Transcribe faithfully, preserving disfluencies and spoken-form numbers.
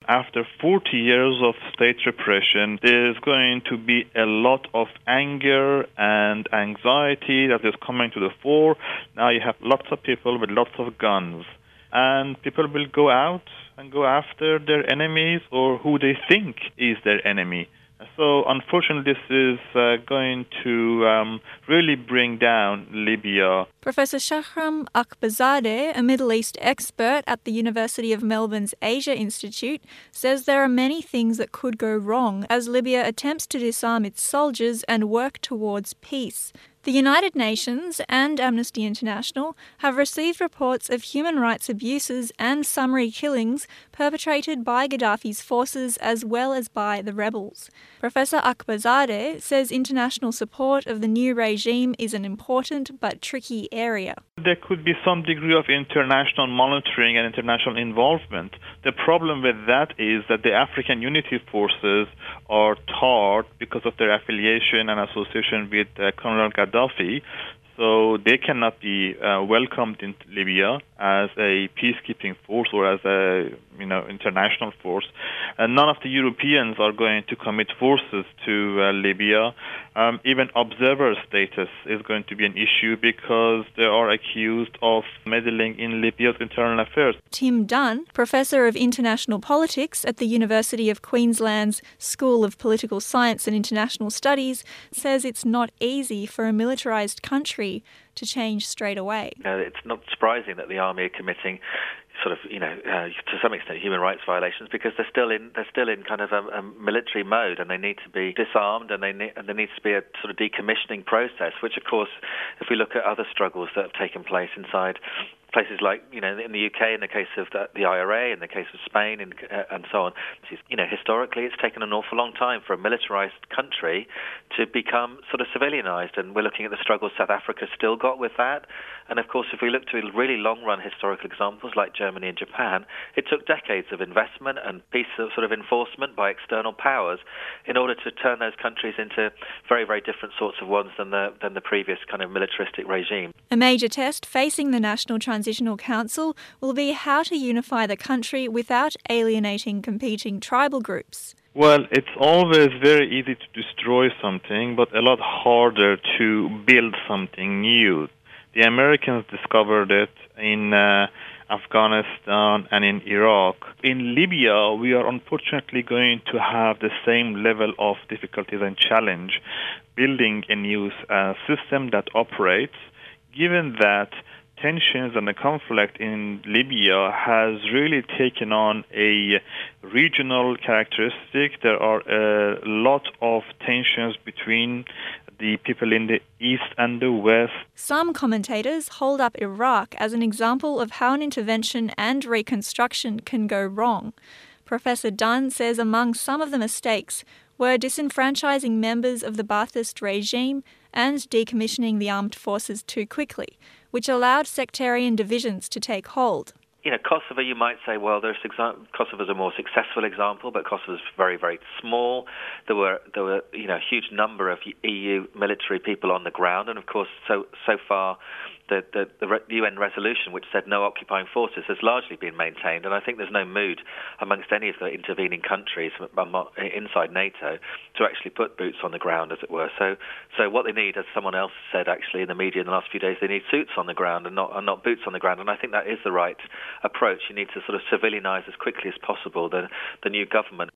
after forty years of state repression, there's going to be a lot of anger and anxiety that is coming to the fore. Now you have lots of people with lots of guns, and people will go out and go after their enemies or who they think is their enemy. So, unfortunately, this is uh, going to um, really bring down Libya. Professor Shahram Akbazadeh, a Middle East expert at the University of Melbourne's Asia Institute, says there are many things that could go wrong as Libya attempts to disarm its soldiers and work towards peace. The United Nations and Amnesty International have received reports of human rights abuses and summary killings perpetrated by Gaddafi's forces as well as by the rebels. Professor Akbazadeh says international support of the new regime is an important but tricky area. There could be some degree of international monitoring and international involvement. The problem with that is that the African Unity Forces are tarred because of their affiliation and association with uh, Colonel Gaddafi. So they cannot be uh, welcomed in Libya as a peacekeeping force or as a you know international force. And none of the Europeans are going to commit forces to uh, Libya. Um, even observer status is going to be an issue because they are accused of meddling in Libya's internal affairs. Tim Dunn, Professor of International Politics at the University of Queensland's School of Political Science and International Studies, says it's not easy for a militarised country to change straight away. Uh, it's not surprising that the army are committing sort of, you know, uh, to some extent human rights violations because they're still in they're still in kind of a, a military mode and they need to be disarmed and they need, and there needs to be a sort of decommissioning process, which of course, if we look at other struggles that have taken place inside places like, you know, in the U K, in the case of the, the I R A, in the case of Spain, and, uh, and so on, you know, historically it's taken an awful long time for a militarised country to become sort of civilianised, and we're looking at the struggles South Africa still got with that. And of course, if we look to really long-run historical examples like Germany and Japan, it took decades of investment and peace sort of enforcement by external powers in order to turn those countries into very, very different sorts of ones than the than the previous kind of militaristic regime. A major test facing the National Transitional Council will be how to unify the country without alienating competing tribal groups. Well, it's always very easy to destroy something, but a lot harder to build something new. The Americans discovered it in uh, Afghanistan and in Iraq. In Libya, we are unfortunately going to have the same level of difficulties and challenge building a new uh, system that operates, given that tensions and the conflict in Libya has really taken on a regional characteristic. There are a lot of tensions between the people in the east and the west. Some commentators hold up Iraq as an example of how an intervention and reconstruction can go wrong. Professor Dunn says among some of the mistakes were disenfranchising members of the Ba'athist regime and decommissioning the armed forces too quickly, which allowed sectarian divisions to take hold. You know, Kosovo, you might say, well, there's exa- Kosovo's a more successful example, but Kosovo's very, very small. There were, there were, you know, a huge number of E U military people on the ground, and of course, so so far, the the, the U N resolution which said no occupying forces has largely been maintained, and I think there's no mood amongst any of the intervening countries inside NATO to actually put boots on the ground, as it were. So, so what they need, as someone else said actually in the media in the last few days, they need suits on the ground and not and not boots on the ground, and I think that is the right approach. You need to sort of civilianise as quickly as possible the, the new government.